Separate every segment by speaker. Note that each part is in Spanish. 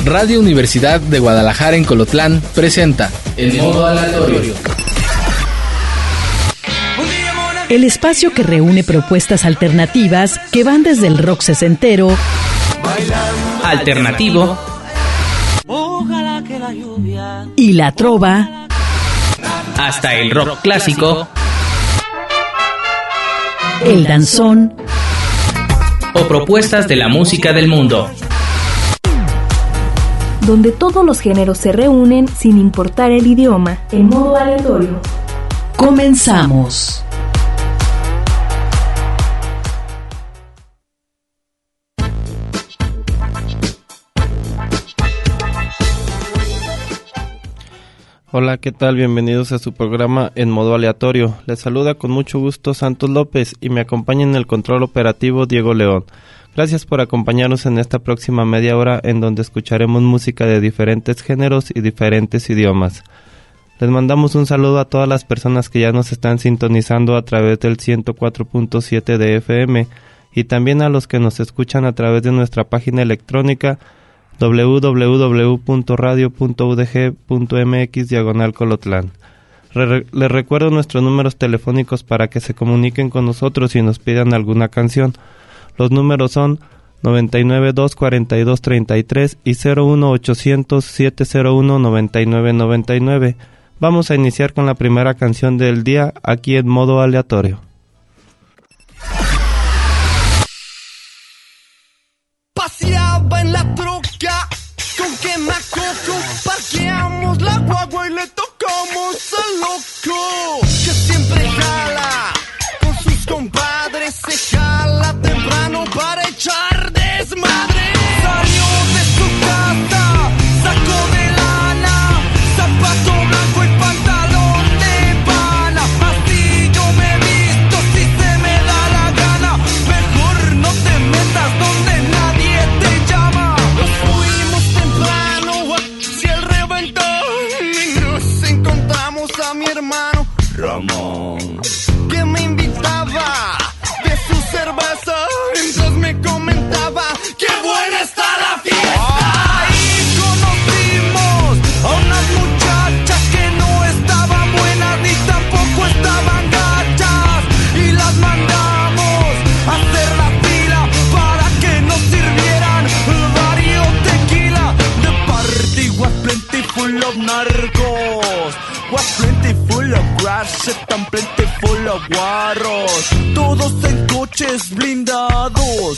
Speaker 1: Radio Universidad de Guadalajara en Colotlán presenta En Modo Aleatorio.
Speaker 2: El espacio que reúne propuestas alternativas que van desde el rock sesentero,
Speaker 3: alternativo
Speaker 2: y la trova,
Speaker 3: hasta el rock clásico,
Speaker 2: el danzón
Speaker 3: o propuestas de la música del mundo,
Speaker 4: donde todos los géneros se reúnen sin importar el idioma, en modo aleatorio.
Speaker 2: Comenzamos.
Speaker 5: Hola, ¿qué tal? Bienvenidos a su programa En Modo Aleatorio. Les saluda con mucho gusto Santos López y me acompaña en el control operativo Diego León. Gracias por acompañarnos en esta próxima media hora en donde escucharemos música de diferentes géneros y diferentes idiomas. Les mandamos un saludo a todas las personas que ya nos están sintonizando a través del 104.7 de FM y también a los que nos escuchan a través de nuestra página electrónica www.radio.udg.mx/Colotlán. Les recuerdo nuestros números telefónicos para que se comuniquen con nosotros y nos pidan alguna canción. Los números son 99-242-33 y 01800-701-9999. Vamos a iniciar con la primera canción del día aquí en Modo Aleatorio.
Speaker 6: Paseaba en la troca con quemacoco, parqueamos la guagua y le tocamos al loco que siempre jala con sus compadres, se jala temprano para echar desmadre. Salió de su casa, sacó de lana, zapato blanco y pantalón de pana. Así yo me visto si se me da la gana, mejor no te metas donde nadie te llama. Nos fuimos temprano hacia el reventón y nos encontramos a mi hermano Ramón, que me invitaba de su cerveza, mientras me comentaba ¡qué buena está la fiesta! Ahí conocimos a unas muchachas que no estaban buenas ni tampoco estaban gachas, y las mandamos a hacer la fila para que nos sirvieran varios tequila. The party was plenty full of narcos, was plenty full of grass, tan plenty full of guarros, todos en coches blindados,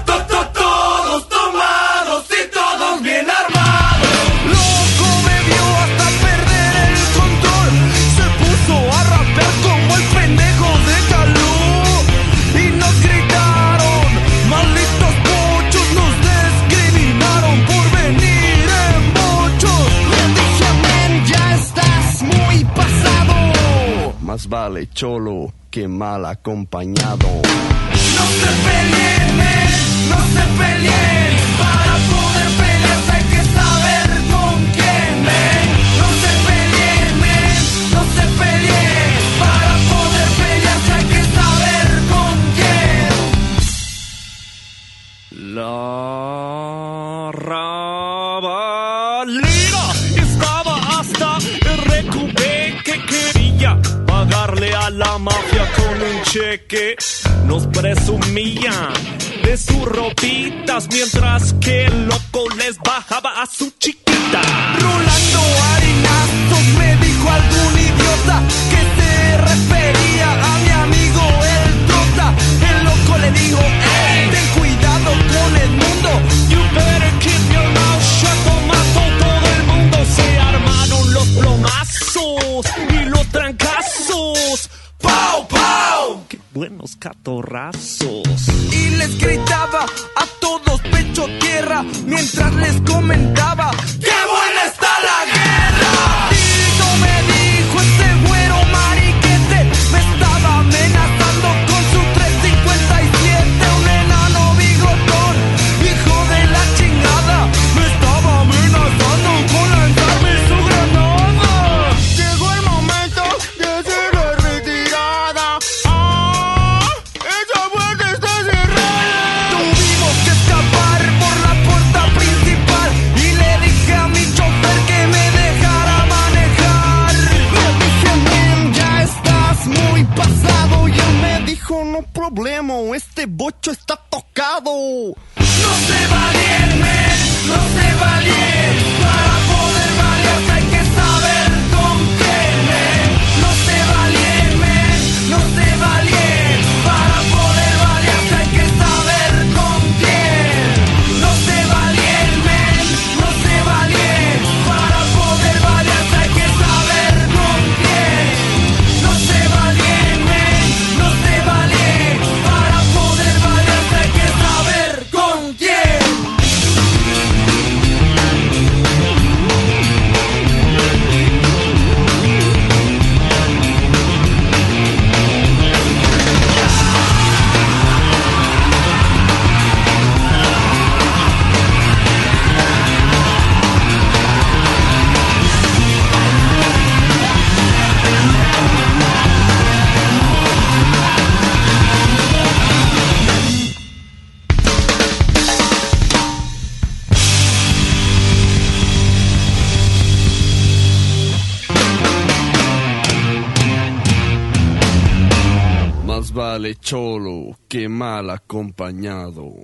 Speaker 6: todos tomados y todos bien armados. Loco me vio hasta perder el control, se puso a rapear como el pendejo de Calú y nos gritaron malditos pochos, nos discriminaron por venir en bochos. Le dije men, ya estás muy pasado, más vale cholo que mal acompañado. No se peleen, men, no se peleen, para poder pelear hay que saber con quién, men. No se peleen, men, no se peleen, para poder pelear hay que saber con quién. La rabalera estaba hasta el recubé que quería pagarle a la mafia con un cheque. Nos presumían de sus ropitas mientras que el loco les bajaba a su chiquita. Rolando harinazos me dijo algún idiota que se refería a mi amigo el Trota. El loco le dijo, hey, ten cuidado con el mundo, you better keep your mouth shut, tomato. Todo el mundo se armaron los plomazos y los trancazos. ¡Pau, pau! ¡Qué buenos catorrazos! Y les gritaba a todos pecho tierra mientras les comentaba ¡qué buena está la guerra! Tito me dijo este güero mariquete, me estaba amenazando con su 357, un enano bigotón, hijo de la chingada, me estaba amenazando con lanzarme su granada. Llegó el momento de hacer la retirada. Esa puerta está cerrada. Tuvimos que escapar por la puerta principal y le vale cholo que mal acompañado.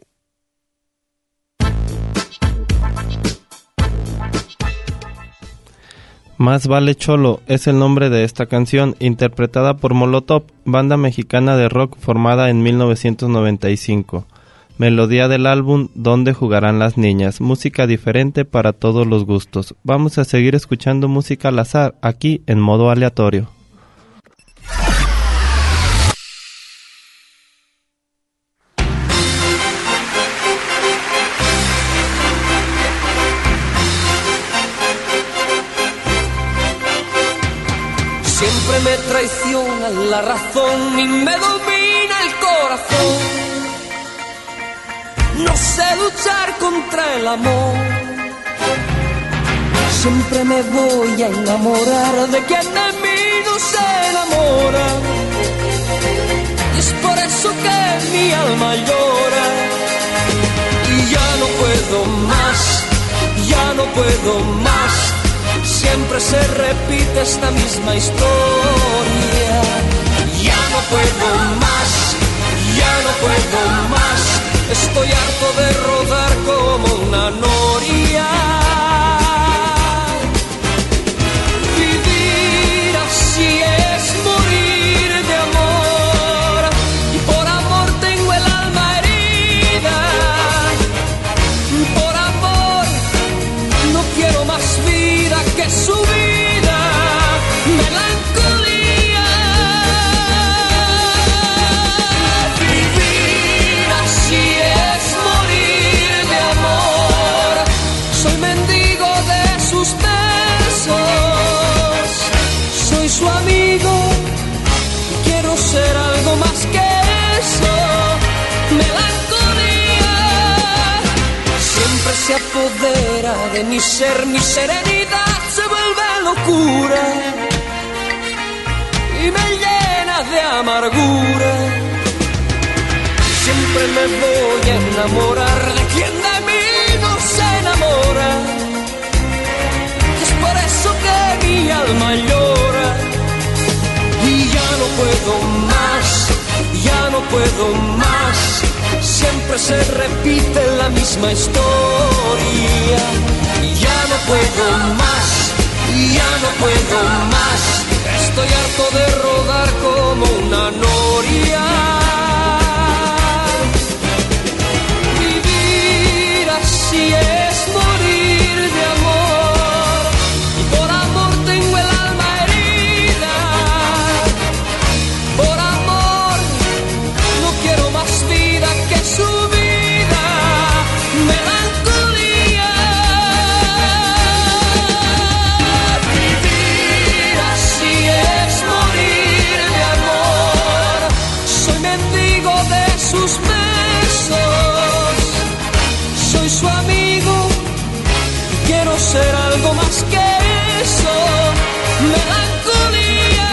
Speaker 5: Más vale cholo es el nombre de esta canción, interpretada por Molotov, banda mexicana de rock formada en 1995. Melodía del álbum Donde jugarán las niñas, música diferente para todos los gustos. Vamos a seguir escuchando música al azar, aquí en modo aleatorio.
Speaker 7: Siempre me traiciona la razón y me domina el corazón. No sé luchar contra el amor. Siempre me voy a enamorar de quien de mí no se enamora. Y es por eso que mi alma llora. Y ya no puedo más, ya no puedo más. Siempre se repite esta misma historia. Ya no puedo más, ya no puedo más. Estoy harto de rodar como una noria. Vivir así es morir de amor. Y por amor tengo el alma herida. Por amor no quiero más vida que su vida. Melancolía. Vivir así es morir de amor. Soy mendigo de sus besos. Soy su amigo y quiero ser algo más que eso. Melancolía. Siempre se apodera de mi ser, mi serenidad se vuelve locura y me llena de amargura. Siempre me voy a enamorar de quien de mí no se enamora. Es por eso que mi alma llora. Y ya no puedo más, ya no puedo más. Siempre se repite la misma historia. Ya no puedo más, ya no puedo más. Estoy harto de rodar como una noria. Vivir así es morir de amor. Y por amor tengo el alma herida. Por amor no quiero más vida que su vida. Melancolía. Vivir así es morir de amor. Soy mendigo de sus besos. Soy su amigo y quiero ser algo más que eso. Melancolía.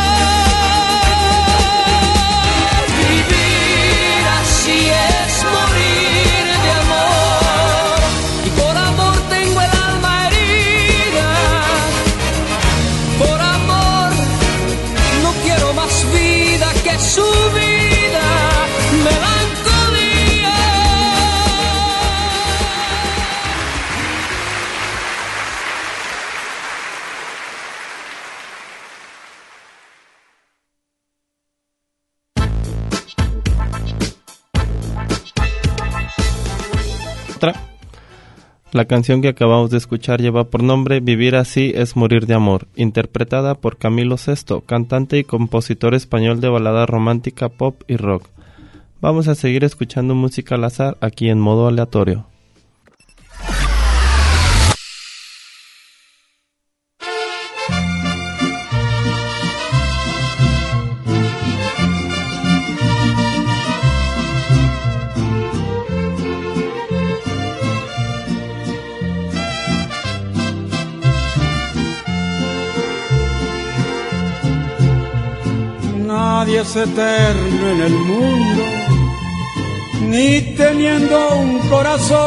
Speaker 7: Vivir así es morir de amor. Y por amor tengo el alma herida. Por amor no quiero más vida que su vida. Melancolía.
Speaker 5: Otra. La canción que acabamos de escuchar lleva por nombre Vivir así es morir de amor, interpretada por Camilo Sesto, cantante y compositor español de balada romántica, pop y rock. Vamos a seguir escuchando música al azar aquí en modo aleatorio.
Speaker 8: Nadie es eterno en el mundo, ni teniendo un corazón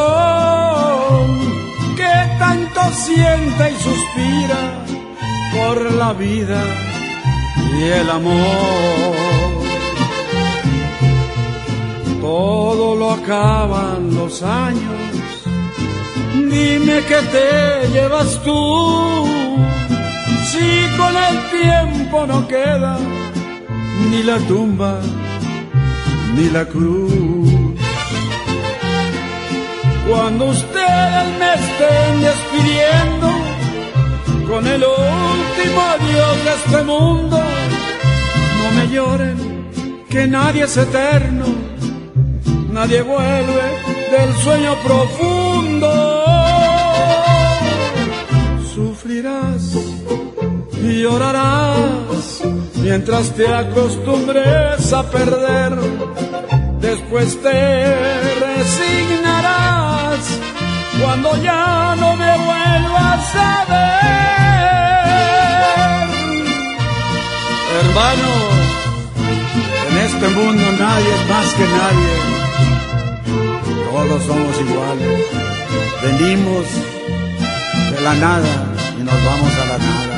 Speaker 8: que tanto siente y suspira por la vida y el amor. todo lo acaban los años. Dime que te llevas tú, si con el tiempo no queda ni la tumba ni la cruz. Cuando ustedes me estén despidiendo con el último adiós de este mundo, no me lloren, que nadie es eterno, nadie vuelve del sueño profundo. Sufrirás y llorarás mientras te acostumbres a perder. Después te resignarás cuando ya no me vuelvas a ver. Hermanos, en este mundo nadie es más que nadie. Todos somos iguales. Venimos de la nada y nos vamos a la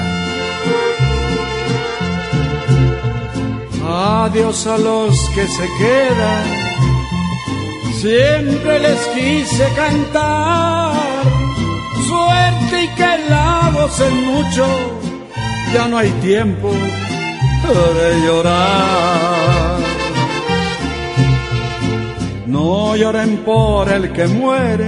Speaker 8: nada. Adiós a los que se quedan, siempre les quise cantar. Suerte y que la gocen mucho, ya no hay tiempo de llorar. No lloren por el que muere,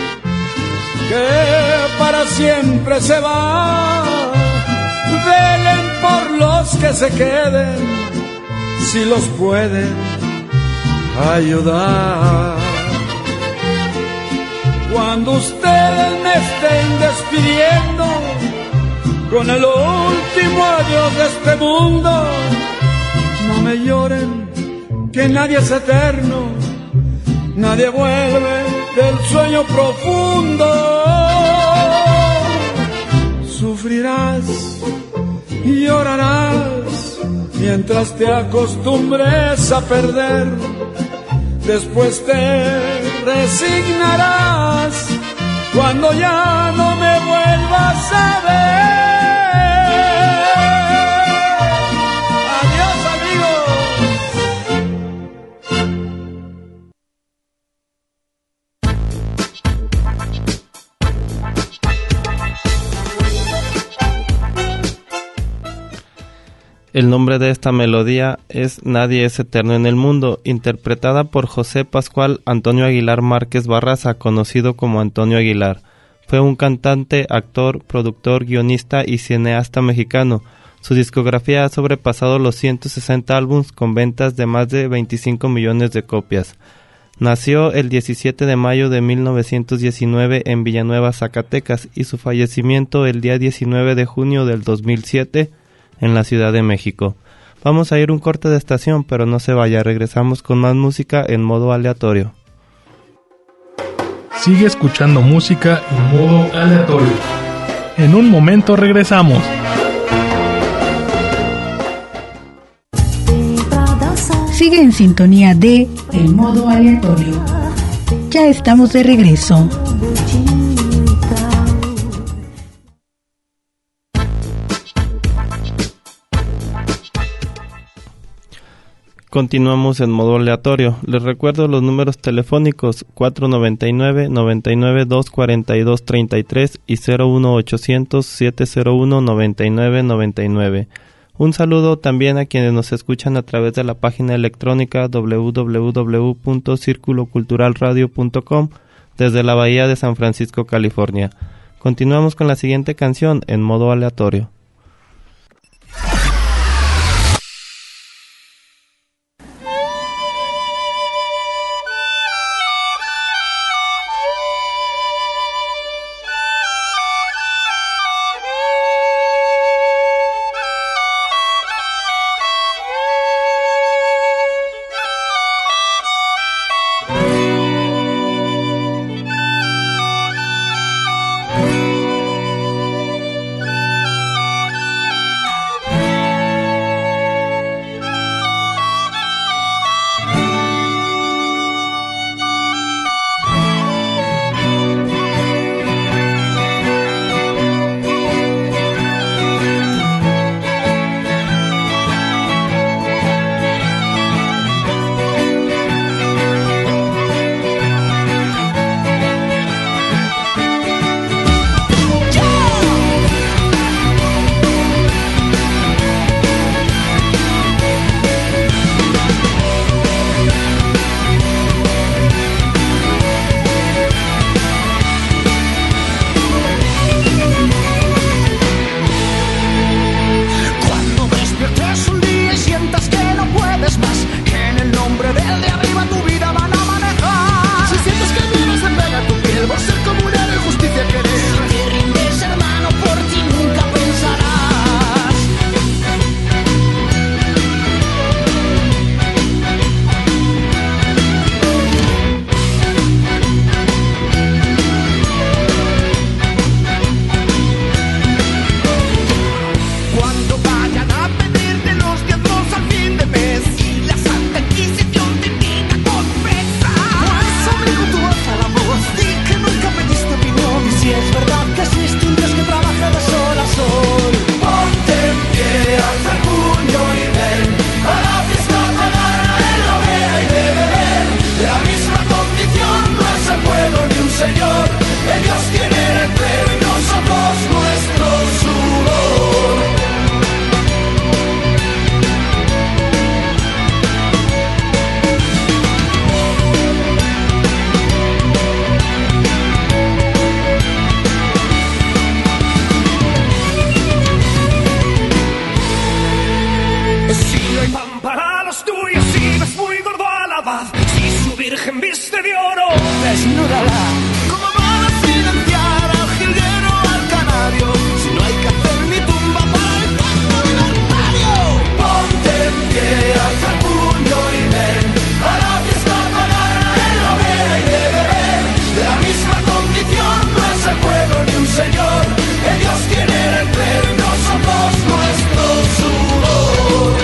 Speaker 8: que para siempre se va. Velen por los que se queden, si los pueden ayudar. Cuando ustedes me estén despidiendo con el último adiós de este mundo, no me lloren, que nadie es eterno, nadie vuelve del sueño profundo. Sufrirás y llorarás mientras te acostumbres a perder. Después te resignarás cuando ya no me vuelvas a ver. Adiós, amigos.
Speaker 5: El nombre de esta melodía es Nadie es eterno en el mundo, interpretada por José Pascual Antonio Aguilar Márquez Barraza, conocido como Antonio Aguilar. Fue un cantante, actor, productor, guionista y cineasta mexicano. Su discografía ha sobrepasado los 160 álbumes con ventas de más de 25 millones de copias. Nació el 17 de mayo de 1919 en Villanueva, Zacatecas, y su fallecimiento el día 19 de junio del 2007 en la Ciudad de México. Vamos a ir un corte de estación, pero no se vaya, regresamos con más música en modo aleatorio.
Speaker 9: Sigue escuchando música en modo aleatorio. En un momento regresamos.
Speaker 2: Sigue en sintonía de El Modo Aleatorio. Ya estamos de regreso.
Speaker 5: Continuamos en modo aleatorio. Les recuerdo los números telefónicos 499-99-242-33 y 01800-701-9999. Un saludo también a quienes nos escuchan a través de la página electrónica www.circuloculturalradio.com desde la Bahía de San Francisco, California. Continuamos con la siguiente canción en modo aleatorio.
Speaker 6: Dios tiene el premio, somos nuestro sudor.
Speaker 7: Si no hay pan para los tuyos, si ves muy gordo a la paz, si su virgen viste de oro, desnúdala.
Speaker 6: ¿Cómo van a silenciar al jilguero, al canario, si no hay que hacer ni tumba para el canto libertario? Ponte en pie, alza el puño y ven a la fiesta pagana, en la hoguera y de beber. De la misma condición no es el pueblo ni un señor, que Dios tiene el premio, somos nuestro sudor.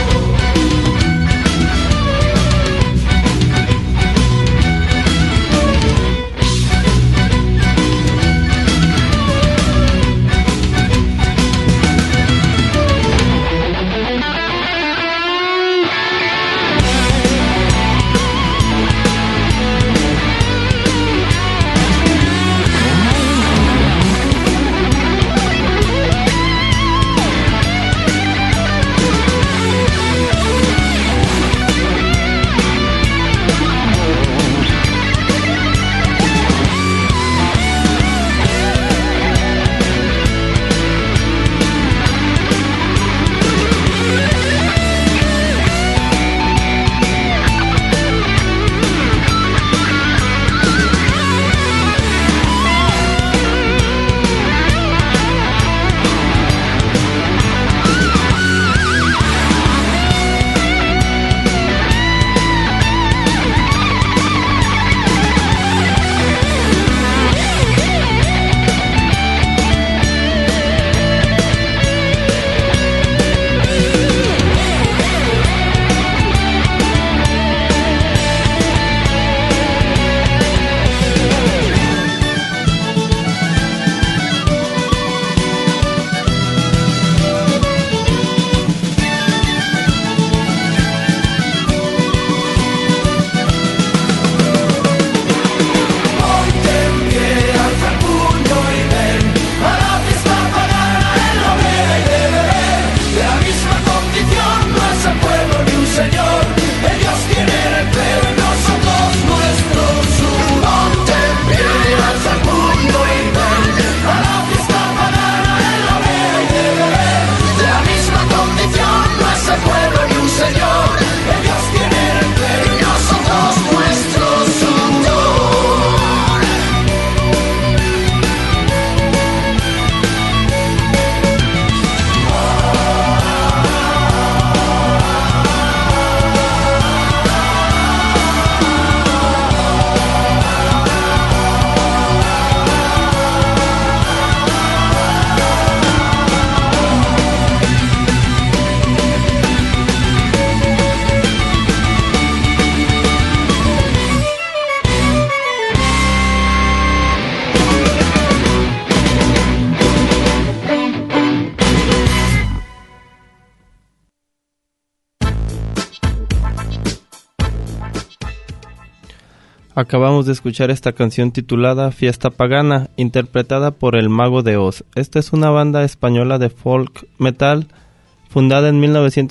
Speaker 5: Acabamos de escuchar esta canción titulada Fiesta Pagana, interpretada por El Mago de Oz. Esta es una banda española de folk metal fundada en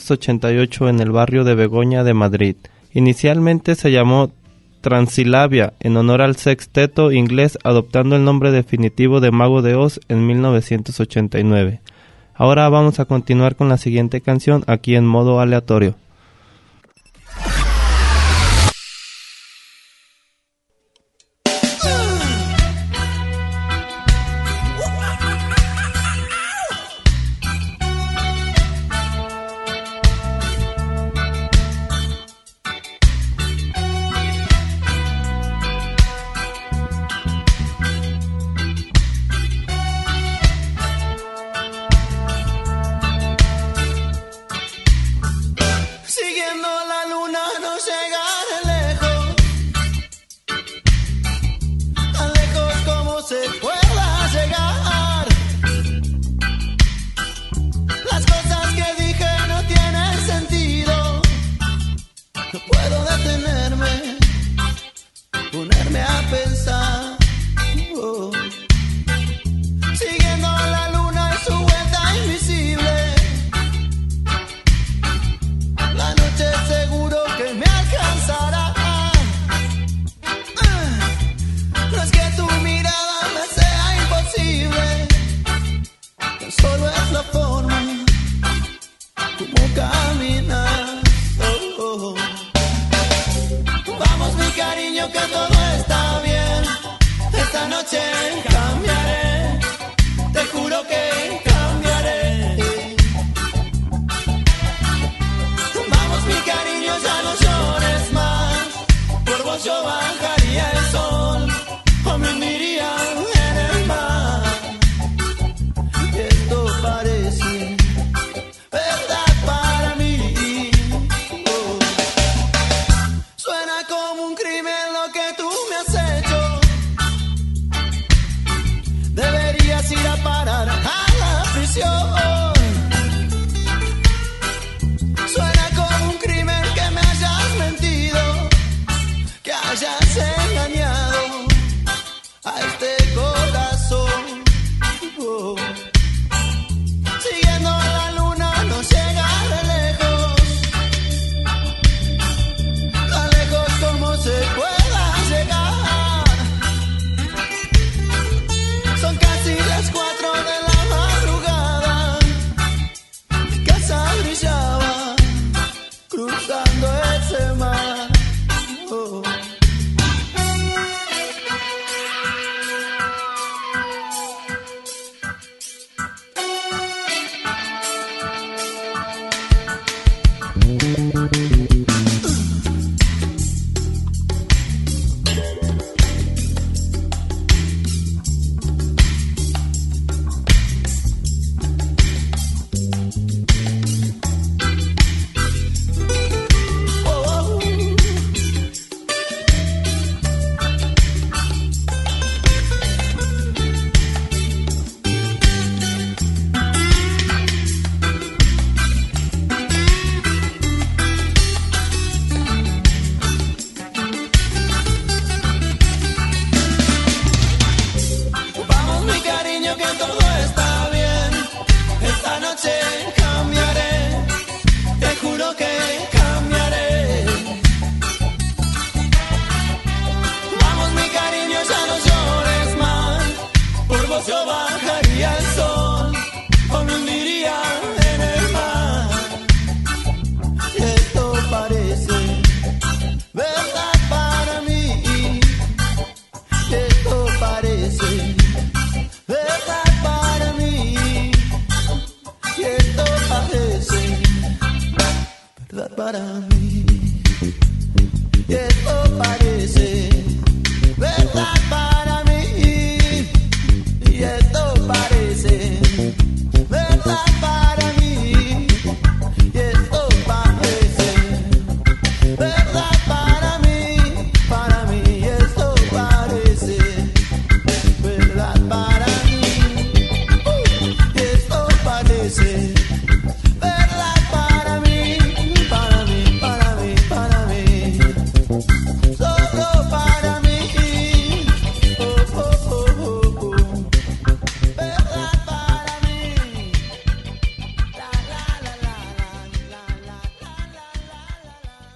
Speaker 5: 1988 en el barrio de Begoña de Madrid. Inicialmente se llamó Transilabia en honor al sexteto inglés, adoptando el nombre definitivo de Mago de Oz en 1989. Ahora vamos a continuar con la siguiente canción aquí en modo aleatorio.
Speaker 6: yo bajaría el sol o me hundiría en el mar. Y esto parece verdad para mí. Y esto parece verdad para mí. Y esto parece verdad para mí. Y esto parece verdad para mí. Y esto parece verdad para mí. Y esto parece verdad para mí. Para mí. Y esto parece verdad para mí. Y esto parece verdad para mí. Para mí, para mí, para mí. Solo para mí. Oh, oh, oh, oh, oh. Verdad para mí. La la la la la la la la la.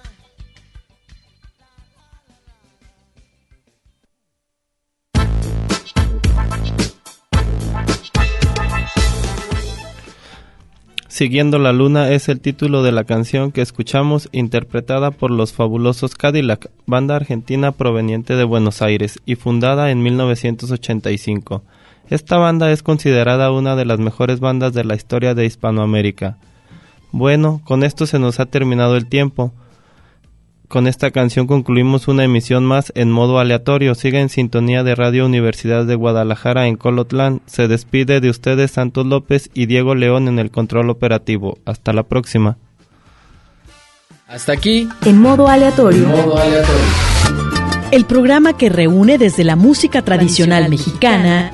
Speaker 5: Siguiendo la luna es el título de la canción que escuchamos, interpretada por los Fabulosos Cadillac, banda argentina proveniente de Buenos Aires y fundada en 1985. Esta banda es considerada una de las mejores bandas de la historia de Hispanoamérica. Bueno, con esto se nos ha terminado el tiempo. Con esta canción concluimos una emisión más en modo aleatorio. Siga en sintonía de Radio Universidad de Guadalajara en Colotlán. Se despide de ustedes Santos López y Diego León en el control operativo. Hasta la próxima.
Speaker 1: Hasta aquí,
Speaker 4: En modo aleatorio.
Speaker 1: modo aleatorio.
Speaker 2: El programa que reúne desde la música tradicional mexicana,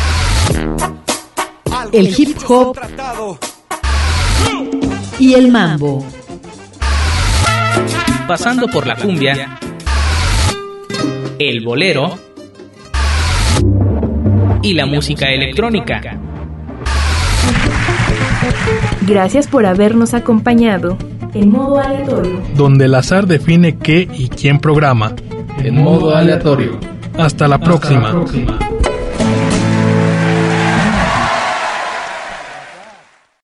Speaker 2: el hip hop y el mambo.
Speaker 3: Pasando por la cumbia, el bolero y la música electrónica.
Speaker 4: Gracias por habernos acompañado. En modo aleatorio.
Speaker 9: Donde el azar define qué y quién programa.
Speaker 1: En modo aleatorio.
Speaker 9: Hasta la próxima.